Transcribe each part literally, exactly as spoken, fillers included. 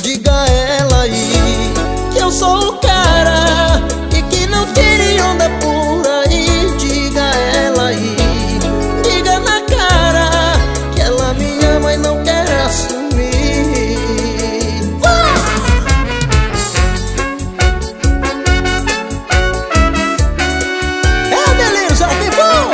Diga a ela aí que eu sou o cara e que não tire onda por aí. Diga a ela aí, diga na cara que ela me ama e não quer assumir. É Delírios ao vivo.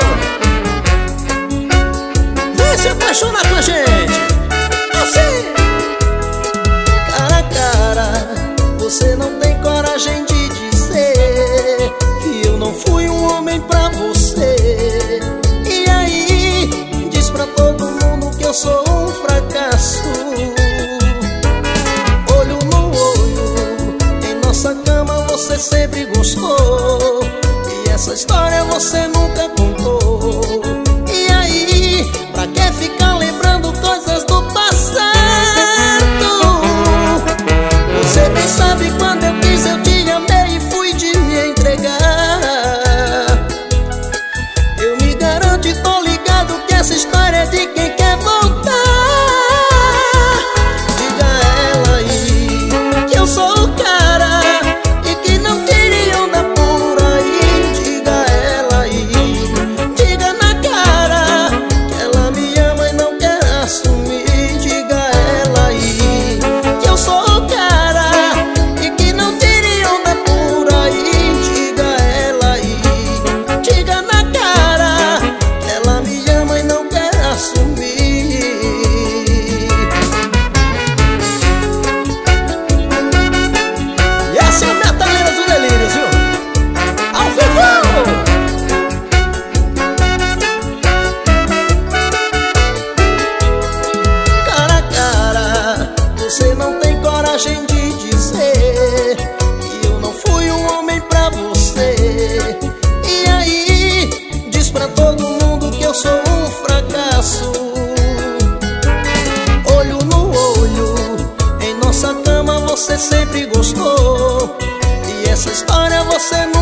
Vem se apaixonar com a gente assim. Cara a cara, você não tem coragem de dizer que eu não fui um homem pra você. E aí, diz pra todo mundo que eu sou um fracasso. Olho no olho, em nossa cama você sempre gostou, e essa história você nunca contou. E aí, pra que ficar lembrando coisas do passado? Você bem sabe quando eu quis eu te amei e fui de me entregar. Eu me garanto e tô ligado que essa história é de quem quer voltar. Diga a ela aí que eu sou o cara e que não tire onda por aí. Diga a ela aí, diga na cara que ela me ama e não quer assumir. Diga a ela aí que eu sou o cara e que não tire onda por aí. Diga a ela aí, diga na cara que ela me ama e não quer assumir. E essa é a Metaleiras do Delírios, viu? Ao vivo! Cara a cara, você não tem coragem de dizer que eu não fui um homem pra você. E aí, diz pra todo mundo que eu sou um fracasso. Olho no olho, em nossa cama você sempre gostou, e essa história você nunca